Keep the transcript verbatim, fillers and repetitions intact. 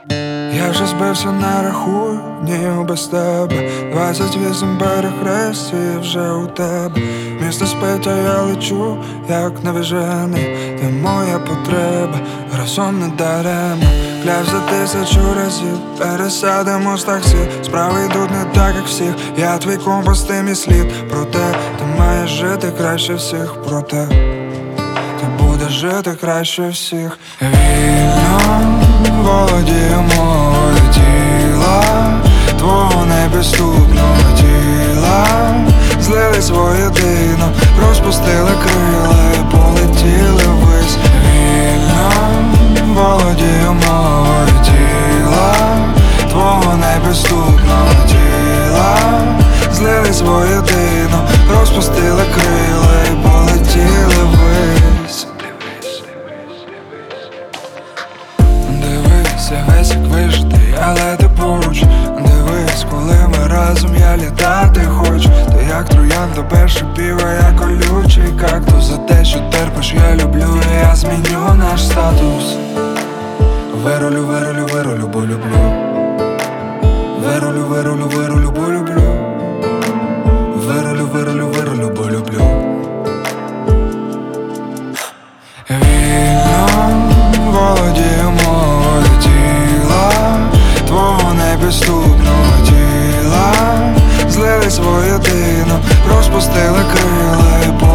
Я вже збився, не рахую, ні без тебе. Двадцять вісім перехрестів вже у тебе. Місто спить, а я лечу, як навіжений. Ти моя потреба, разом не даремно. Клявся тисячу разів, пересядемо з таксі. Справи йдуть не так, як всіх. Я твій компас, ти мій слід. Проте ти маєш жити краще всіх. Проте ти будеш жити краще всіх. Вільно володію мовою тіла, твого непідступного тіла. Злились воєдино, розпустили крила і полетіли ввись. Вільно володію мовою тіла, твого непідступного тіла. Злились воєдино, розпустили крила і полетіли ввись. Дивись, я весь як вижитий, але ти поруч. Дивись, коли ми разом, я літати хочу. Ти як троянда без шипів, а я колючий кактус. За те, що терпиш, я люблю, і я зміню наш статус. Вирулю, вирулю, вирулю, бо люблю. Вирулю, вирулю, вирулю, бо люблю. Вирулю, вирулю, вирулю, бо люблю. Вільно володію мовою тіла, твого непідступного тіла. Злились воєдино, розпустили крила і